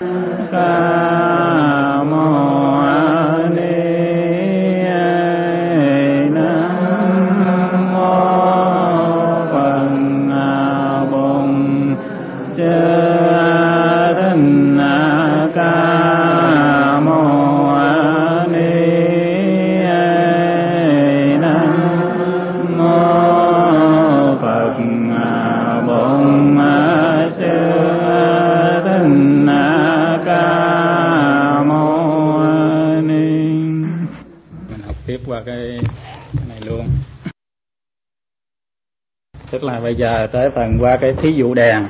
Ca mâu ni nam mô Phật Bổn Sư Thích Ca mâu ni nam mô Phật Bổn Sư Thích Ca mâu ni. Mình học tiếp qua cái này luôn. Tức là bây giờ tới phần qua cái thí dụ đèn.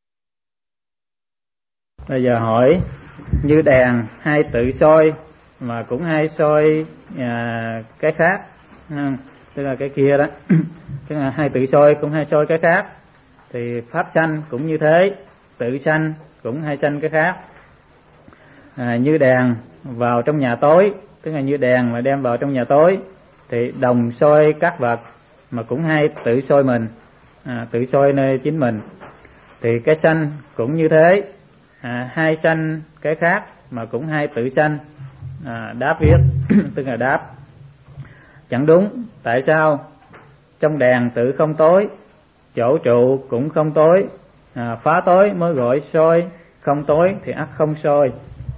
Bây giờ hỏi như đèn hay tự soi mà cũng hay soi cái khác, tức là cái kia đó. Tức là hay tự soi cũng hay soi cái khác. Thì pháp sanh cũng như thế, tự sanh cũng hay sanh cái khác. Như đèn vào trong nhà tối, tức là như đèn mà đem vào trong nhà tối thì đồng soi các vật mà cũng hay tự soi mình, tự soi nơi chính mình. Thì cái sanh cũng như thế, hay sanh cái khác mà cũng hay tự sanh. Đáp viết tức là đáp chẳng đúng. Tại sao? Trong đèn tự không tối, chỗ trụ cũng không tối, phá tối mới gọi soi, không tối thì ắt không soi.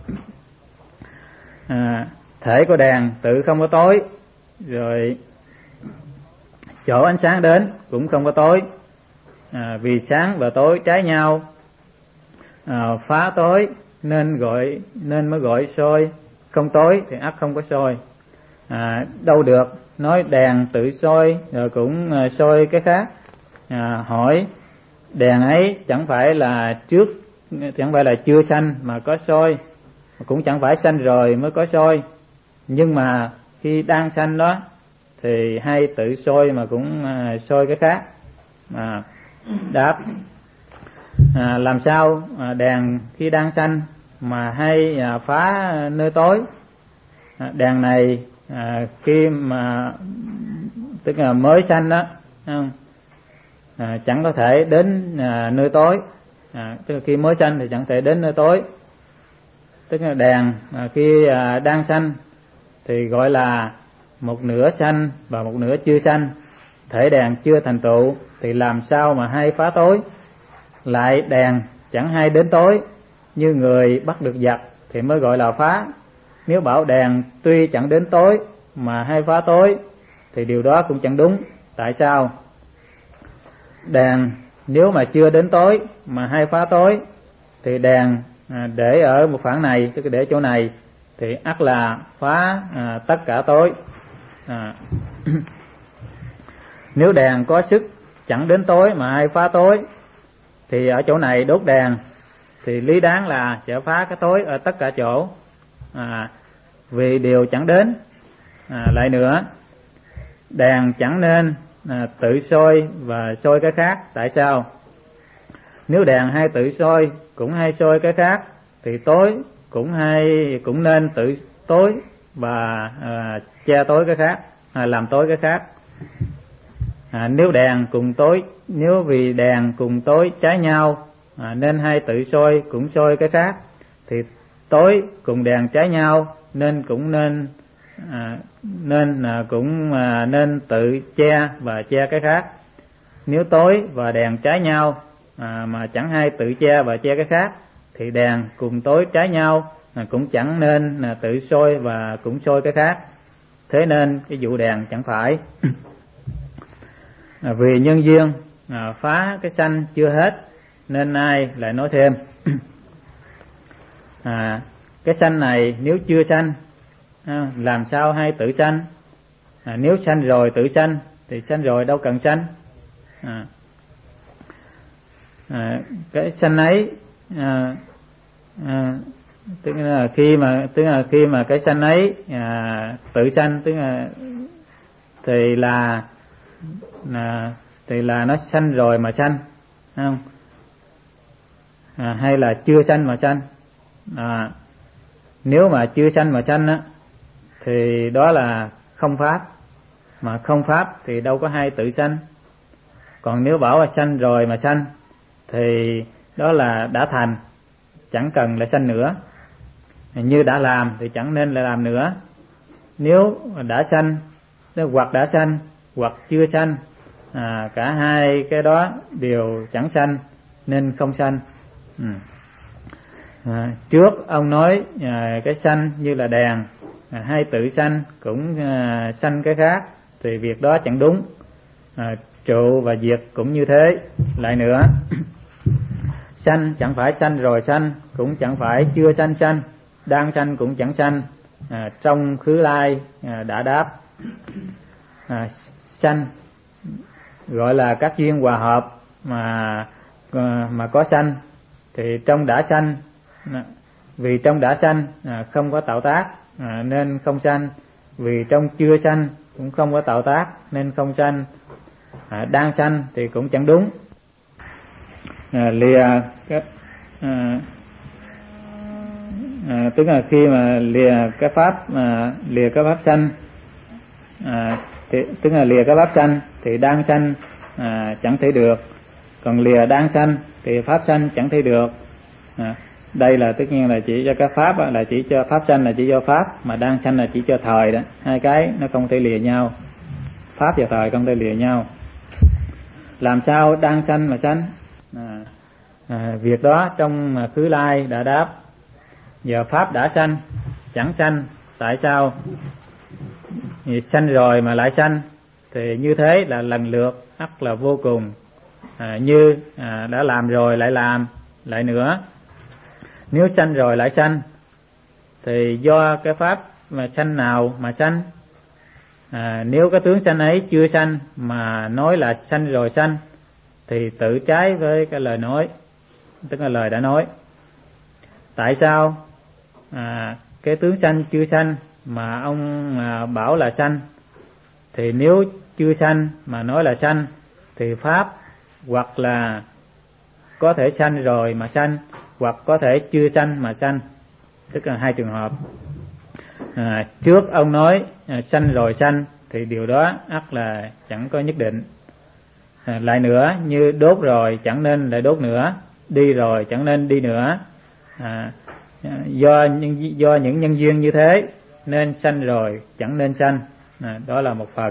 Thể của đèn tự không có tối, rồi chỗ ánh sáng đến cũng không có tối, vì sáng và tối trái nhau, phá tối nên mới gọi soi, không tối thì ắt không có soi. Đâu được nói đèn tự soi rồi cũng soi cái khác. Hỏi đèn ấy chẳng phải là chưa sanh mà có soi, cũng chẳng phải sanh rồi mới có soi, nhưng mà khi đang sanh đó thì hay tự soi mà cũng soi cái khác. Đáp làm sao đèn khi đang sanh mà hay phá nơi tối? Đèn này khi mà tức là mới sanh đó, chẳng có thể đến nơi tối. Tức là khi mới sanh thì chẳng thể đến nơi tối. Tức là đèn khi đang sanh thì gọi là một nửa sanh và một nửa chưa sanh. Thể đèn chưa thành tựu thì làm sao mà hay phá tối? Lại đèn chẳng hay đến tối, như người bắt được giặc thì mới gọi là phá. Nếu bảo đèn tuy chẳng đến tối mà hay phá tối thì điều đó cũng chẳng đúng. Tại sao? Đèn nếu mà chưa đến tối mà hay phá tối thì đèn để ở một khoảng này, tức là để chỗ này, thì ắt là phá tất cả tối. Nếu đèn có sức chẳng đến tối mà hay phá tối thì ở chỗ này đốt đèn thì lý đáng là sẽ phá cái tối ở tất cả chỗ, vì điều chẳng đến. Lại nữa, đèn chẳng nên tự soi và soi cái khác. Tại sao? Nếu đèn hay tự soi cũng hay soi cái khác thì tối cũng nên tự tối và che tối cái khác, làm tối cái khác. Nếu vì đèn cùng tối trái nhau nên hay tự soi cũng soi cái khác, thì tối cùng đèn trái nhau nên nên tự che và che cái khác. Nếu tối và đèn trái nhau mà chẳng hay tự che và che cái khác thì đèn cùng tối trái nhau cũng chẳng nên tự soi và cũng soi cái khác. Thế nên cái vụ đèn chẳng phải. Vì nhân duyên phá cái sanh chưa hết nên ai lại nói thêm. Cái sanh này nếu chưa sanh làm sao hay tự sanh? Nếu sanh rồi tự sanh thì sanh rồi đâu cần sanh. Cái sanh ấy tức là khi mà cái sanh ấy tự sanh, tức là thì là nó sanh rồi mà sanh, không? Hay là chưa sanh mà sanh. Nếu mà chưa sanh mà sanh á thì đó là không pháp, mà không pháp thì đâu có hay tự sanh. Còn nếu bảo là sanh rồi mà sanh thì đó là đã thành, chẳng cần lại sanh nữa. Như đã làm thì chẳng nên lại làm nữa. Nếu đã sanh, hoặc đã sanh hoặc chưa sanh, cả hai cái đó đều chẳng sanh nên không sanh. Trước ông nói cái sanh như là đèn, hay tự sanh cũng sanh cái khác, thì việc đó chẳng đúng. Trụ và diệt cũng như thế. Lại nữa, sanh chẳng phải sanh rồi sanh, cũng chẳng phải chưa sanh sanh, đang sanh cũng chẳng sanh. Trong khứ lai đã đáp. Sanh gọi là các duyên hòa hợp mà có sanh, thì trong đã sanh, vì trong đã sanh không có tạo tác nên không sanh, vì trong chưa sanh cũng không có tạo tác nên không sanh. Đang sanh thì cũng chẳng đúng. Tức là khi mà lìa cái pháp sanh, tức là lìa cái pháp sanh thì đang sanh chẳng thể được, còn lìa đang sanh thì pháp sanh chẳng thể được. Đây là tất nhiên là chỉ cho cái pháp là chỉ cho pháp sanh là chỉ cho pháp, mà đang sanh là chỉ cho thời đó. Hai cái nó không thể lìa nhau, pháp và thời không thể lìa nhau. Làm sao đang sanh mà sanh? Việc đó trong khứ lai đã đáp. Giờ pháp đã sanh chẳng sanh, tại sao? Vì sanh rồi mà lại sanh, thì như thế là lần lượt ắt là vô cùng. Như đã làm rồi lại làm lại nữa. Nếu sanh rồi lại sanh thì do cái pháp mà sanh nào mà sanh? Nếu cái tướng sanh ấy chưa sanh mà nói là sanh rồi sanh thì tự trái với cái lời nói, tức là lời đã nói. Tại sao cái tướng sanh chưa sanh mà ông bảo là sanh? Thì nếu chưa sanh mà nói là sanh thì pháp hoặc là có thể sanh rồi mà sanh, hoặc có thể chưa sanh mà sanh, tức là hai trường hợp. Trước ông nói sanh rồi sanh thì điều đó ắt là chẳng có nhất định. Lại nữa, như đốt rồi chẳng nên lại đốt nữa, đi rồi chẳng nên đi nữa. Do những nhân duyên như thế nên sanh rồi chẳng nên sanh. Đó là một phần.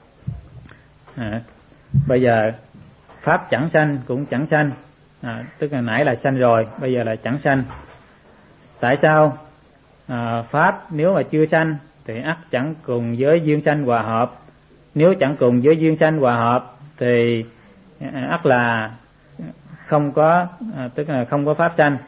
Bây giờ pháp chẳng sanh cũng chẳng sanh, tức là nãy là sanh rồi, bây giờ là chẳng sanh. Tại sao? Pháp nếu mà chưa sanh thì ắt chẳng cùng với duyên sanh hòa hợp. Nếu chẳng cùng với duyên sanh hòa hợp thì ắt là không có, tức là không có pháp sanh.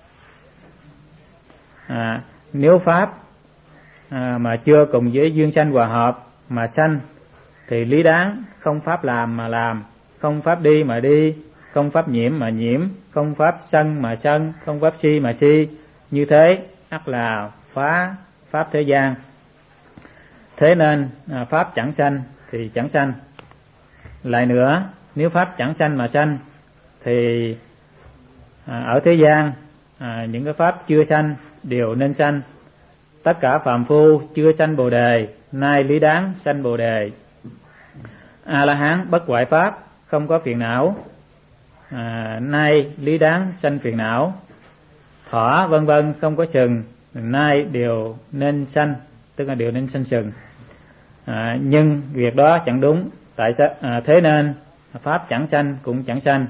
Nếu pháp mà chưa cùng với duyên sanh hòa hợp mà sanh thì lý đáng không pháp làm mà làm, không pháp đi mà đi, không pháp nhiễm mà nhiễm, không pháp sân mà sân, không pháp si mà si. Như thế ắt là phá pháp thế gian. Thế nên pháp chẳng sanh thì chẳng sanh. Lại nữa, nếu pháp chẳng sanh mà sanh thì ở thế gian những cái pháp chưa sanh đều nên sanh. Tất cả phàm phu chưa sanh bồ đề, nay lý đáng sanh bồ đề. A la hán bất hoại pháp, không có phiền não, nay lý đáng sanh phiền não. Thỏ vân vân không có sừng, nay đều nên sanh, tức là đều nên sanh sừng. Nhưng việc đó chẳng đúng. Tại sao? Thế nên pháp chẳng sanh cũng chẳng sanh.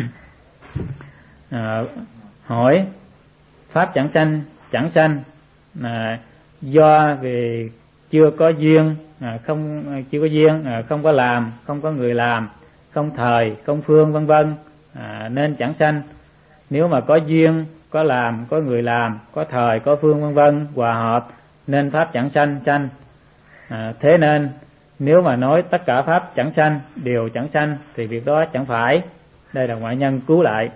Hỏi pháp chẳng sanh chẳng sanh do vì chưa có duyên, chưa có duyên, không có làm, không có người làm, không thời, không phương vân vân, nên chẳng sanh. Nếu mà có duyên, có làm, có người làm, có thời, có phương vân vân hòa hợp nên pháp chẳng sanh sanh. Thế nên nếu mà nói tất cả pháp chẳng sanh đều chẳng sanh thì việc đó chẳng phải. Đây là ngoại nhân cứu lại.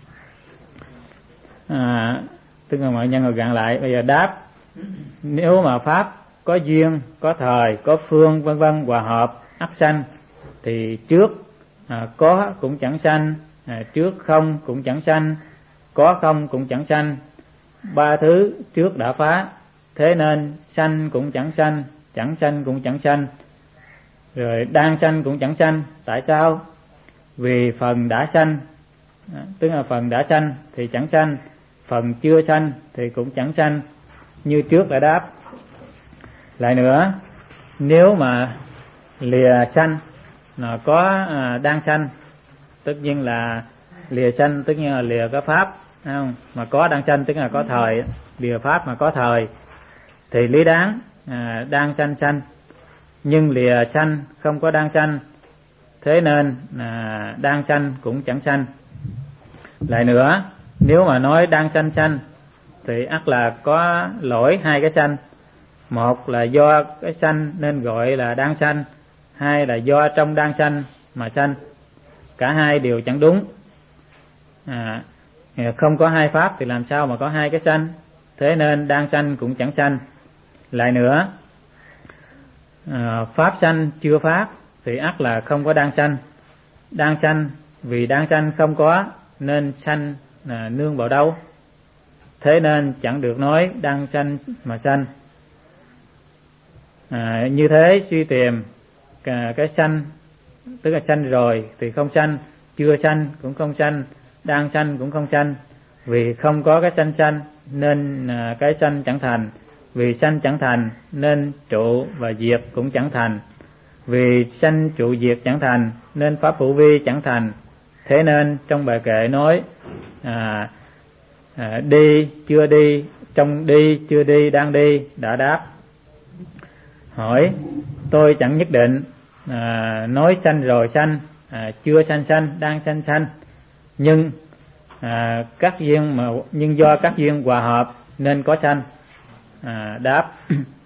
Tức là ngoại nhân rồi gạn lại. Bây giờ đáp. Nếu mà pháp có duyên, có thời, có phương vân vân hòa hợp ắt sanh thì trước có cũng chẳng sanh, trước không cũng chẳng sanh, có không cũng chẳng sanh. Ba thứ trước đã phá, thế nên sanh cũng chẳng sanh, chẳng sanh cũng chẳng sanh, rồi đang sanh cũng chẳng sanh. Tại sao? Vì phần đã sanh, tức là phần đã sanh thì chẳng sanh, phần chưa sanh thì cũng chẳng sanh, như trước đã đáp. Lại nữa, nếu mà lìa sanh là có đang sanh, tất nhiên là lìa sanh tất nhiên là lìa cái pháp, không? Mà có đang sanh tức là có thời, lìa pháp mà có thời thì lý đáng đang sanh sanh, nhưng lìa sanh không có đang sanh, thế nên đang sanh cũng chẳng sanh. Lại nữa, nếu mà nói đang sanh sanh thì ắt là có lỗi hai cái sanh. Một là do cái sanh nên gọi là đang sanh, hai là do trong đang sanh mà sanh. Cả hai đều chẳng đúng. Không có hai pháp thì làm sao mà có hai cái sanh, thế nên đang sanh cũng chẳng sanh. Lại nữa, pháp sanh chưa pháp thì ắt là không có đang sanh. Đang sanh vì đang sanh không có nên sanh nương vào đâu, thế nên chẳng được nói đang sanh mà sanh. Như thế suy tìm cái sanh tức là sanh rồi thì không sanh, chưa sanh cũng không sanh, đang sanh cũng không sanh. Vì không có cái sanh sanh nên cái sanh chẳng thành, vì sanh chẳng thành nên trụ và diệt cũng chẳng thành, vì sanh trụ diệt chẳng thành nên pháp hữu vi chẳng thành. Thế nên trong bài kệ nói đi chưa đi, trong đi chưa đi đang đi đã đáp. Hỏi tôi chẳng nhất định nói sanh rồi sanh, chưa sanh sanh, đang sanh sanh, nhưng các duyên mà nhưng do các duyên hòa hợp nên có sanh. Đáp